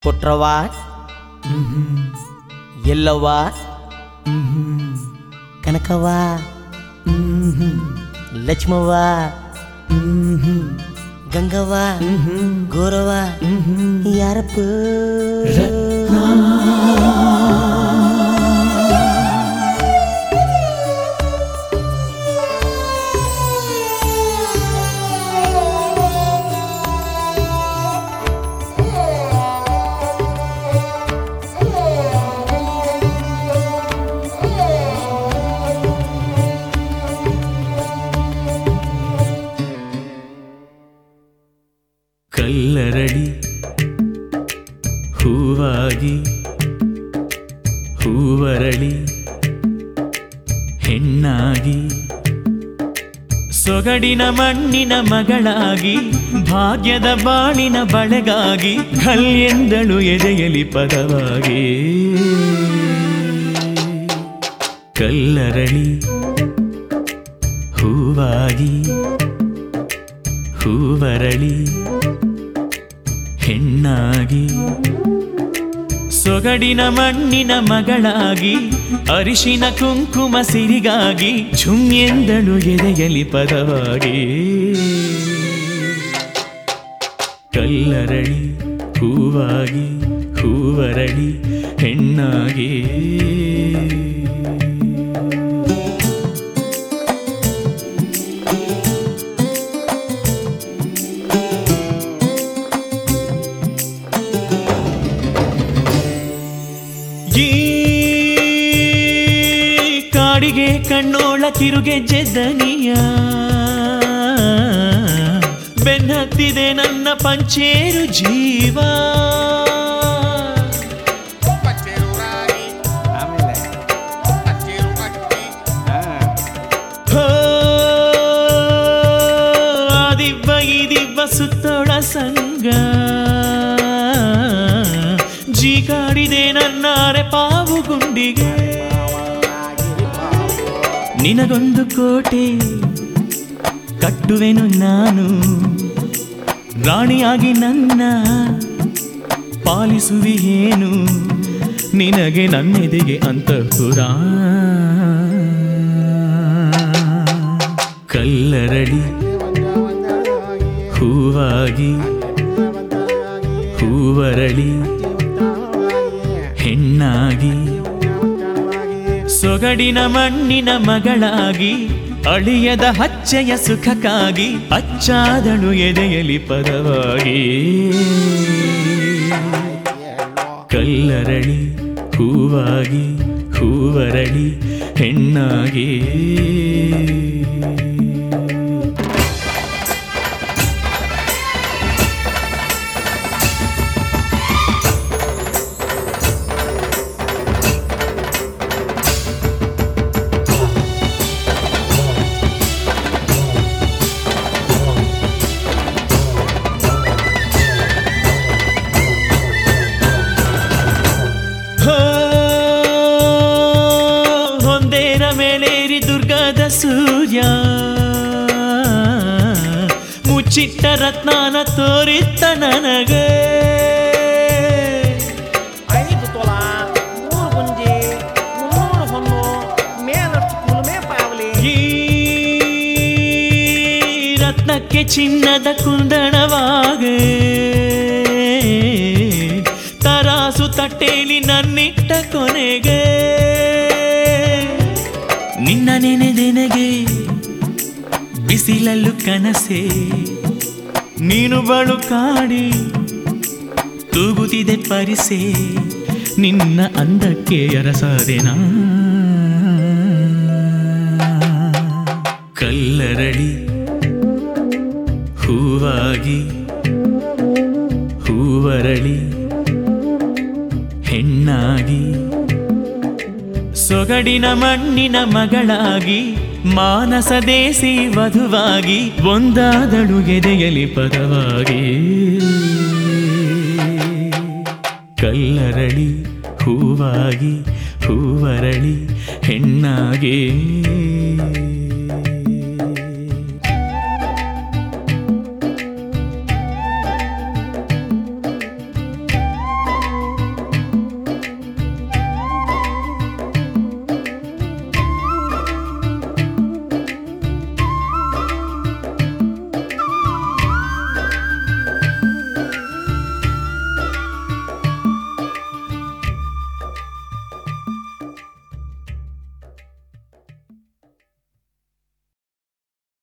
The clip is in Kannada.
ಕೊಟ್ರವ ಎಲ್ಲವ್ವ ಕನಕವ್ವ ಲಕ್ಷ್ಮವ್ವ ಗಂಗವ್ವ ಗೋರವ್ವ ಯಾರಪ್ಪ ಕಲ್ಲರಳಿ ಹೂವಾಗಿ ಹೂವರಳಿ ಹೆಣ್ಣಾಗಿ ಸೊಗಡಿನ ಮಣ್ಣಿನ ಮಗಳಾಗಿ ಭಾಗ್ಯದ ಬಾಳಿನ ಬಳೆಗಾಗಿ ಕಲ್ಲೆಂದಳು ಎದೆಯಲಿ ಪದವಾಗಿ ಕಲ್ಲರಳಿ ಹೂವಾಗಿ ಹೂವರಳಿ ಹೆಣ್ಣಾಗಿ ಸೊಗಡಿನ ಮಣ್ಣಿನ ಮಗಳಾಗಿ ಅರಿಶಿನ ಕುಂಕುಮ ಸಿರಿಗಾಗಿ ಝುಮ್ಯೆಂದಳು ಎದೆಯಲಿ ಪದವಾಗಿ ಕಲ್ಲರಳಿ ಹೂವಾಗಿ ಹೂವರಳಿ ಹೆಣ್ಣಾಗಿ ಕಾಡಿಗೆ ಕಣ್ಣೋಳ ಕಿರುಗೆಜ್ಜೆ ದನಿಯ ಬೆನ್ನತ್ತಿದೆ ನನ್ನ ಪಂಚೇರು ಜೀವ ದಿವ್ವ ಈ ದಿವ್ವ ಸುತ್ತೋಳ ಸಂಗ ಜೀಕಾಡಿದೆ ನನ್ನ ಪಾವು ಗುಂಡಿಗೆ ನಿನಗೊಂದು ಕೋಟೆ ಕಟ್ಟುವೆನು ನಾನು ರಾಣಿಯಾಗಿ ನನ್ನ ಪಾಲಿಸುವಿಯೇನು ನಿನಗೆ ನನ್ನೆದೆಗೆ ಅಂತಃಪುರ ಕಲ್ಲರಳಿ ಹೂವಾಗಿ ಹೂವರಳಿ ಹೆಣ್ಣಾಗಿ ಸೊಗಡಿನ ಮಣ್ಣಿನ ಮಗಳಾಗಿ ಅಳಿಯದ ಹಚ್ಚೆಯ ಸುಖಕ್ಕಾಗಿ ಅಚ್ಚಾದಳು ಎದೆಯಲಿ ಪದವಾಗಿ ಕಲ್ಲರಳಿ ಹೂವಾಗಿ ಹೂವರಳಿ ಹೆಣ್ಣಾಗಿ ಹೊಂದೇರ ಮೇಲೇರಿ ದುರ್ಗದ ಸೂರ್ಯ ಮುಚ್ಚಿಟ್ಟ ರತ್ನಾನ ತೋರಿತ್ತ ನನಗೆ 5 ತೊಲ 3 ಗುಂಜಿ 300 ಹೊನ್ನು ಮೇಲಷ್ಟು ಕುಲುಮೆ ಪಾವಲಿ ಈ ರತ್ನಕ್ಕೆ ಚಿನ್ನದ ಕುಂದಣವಾಗೆ ತರಾಸು ತಟ್ಟೇಲಿ ನನ್ನಿಟ್ಟ ಕೊನೆಗೆ ನಿನ್ನ ನೆನೆದೆನಗೆ ಬಿಸಿಲಲ್ಲೂ ಕನಸೆ ನೀನು ಬಳು ಕಾಡಿ ತೂಗುತ್ತಿದೆ ಪರಿಸೆ ನಿನ್ನ ಅಂದಕ್ಕೆ ಅರಸದೆನಾ ಕಲ್ಲರಳಿ ಹೂವಾಗಿ ಹೂವರಳಿ ಹೆಣ್ಣಾಗಿ ಸೊಗಡಿನ ಮಣ್ಣಿನ ಮಗಳಾಗಿ ಮಾನಸ ದೇಸಿ ವಧುವಾಗಿ ಒಂದಾದಳು ಎದೆಯಲಿ ಪದವಾಗಿ ಕಲ್ಲರಳಿ ಹೂವಾಗಿ ಹೂವರಳಿ ಹೆಣ್ಣಾಗಿ